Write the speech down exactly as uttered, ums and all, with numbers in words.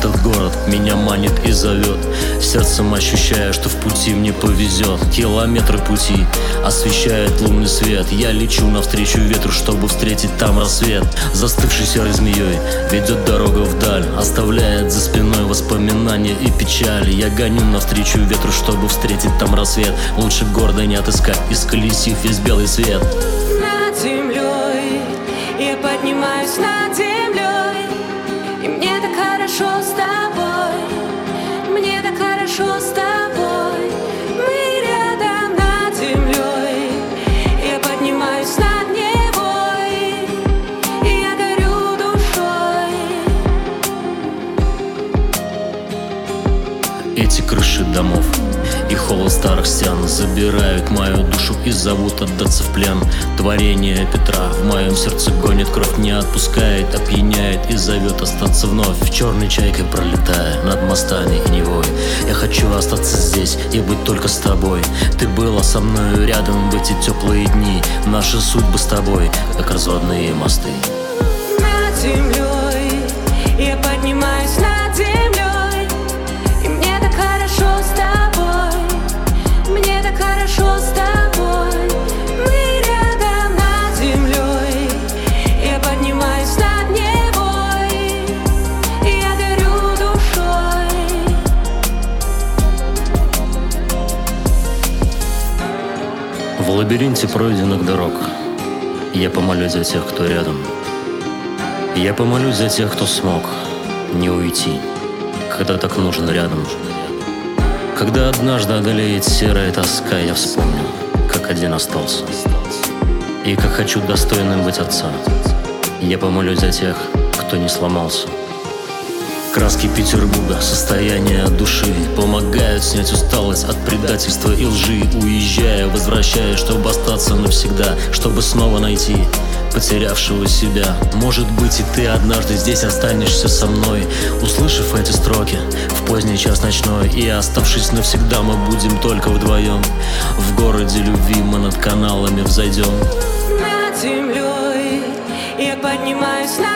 Этот город меня манит и зовет. Сердцем ощущаю, что в пути мне повезет. Километры пути освещает лунный свет. Я лечу навстречу ветру, чтобы встретить там рассвет. Застывшей серой змеей ведет дорога вдаль, оставляет за спиной воспоминания и печали. Я гоню навстречу ветру, чтобы встретить там рассвет. Лучше гордо не отыскать, исколесив весь белый свет. Над землей я поднимаюсь над землей, и мне так хорошо с тобой, мне так хорошо с тобой. Мы рядом над землей, я поднимаюсь над небой, и я горю душой. Эти крыши домов и холод старых стен забирают мою душу и зовут отдаться в плен. Творение Петра в моем сердце гонит кровь, не отпускает, опьяняет и зовет остаться вновь. Черной чайкой пролетая над мостами и Невой, я хочу остаться здесь и быть только с тобой. Ты была со мною рядом в эти теплые дни. Наши судьбы с тобой, как разводные мосты. Над землей я поднимаюсь над землей, и мне так хорошо с тобой, мне так хорошо с тобой. Мы рядом над землей, я поднимаюсь над небой, и я горю душой. В лабиринте пройденных дорог я помолюсь за тех, кто рядом. Я помолюсь за тех, кто смог не уйти, когда так нужен рядом. Когда однажды одолеет серая тоска, я вспомню, как один остался, и как хочу достойным быть отца. Я помолюсь за тех, кто не сломался. Краски Петербурга, состояние души помогают снять усталость от предательства и лжи. Уезжая, возвращаясь, чтобы остаться навсегда, чтобы снова найти потерявшего себя. Может быть, и ты однажды здесь останешься со мной, услышав эти строки в поздний час ночной. И оставшись навсегда, мы будем только вдвоем. В городе любви мы над каналами взойдем. Над землей я поднимаюсь над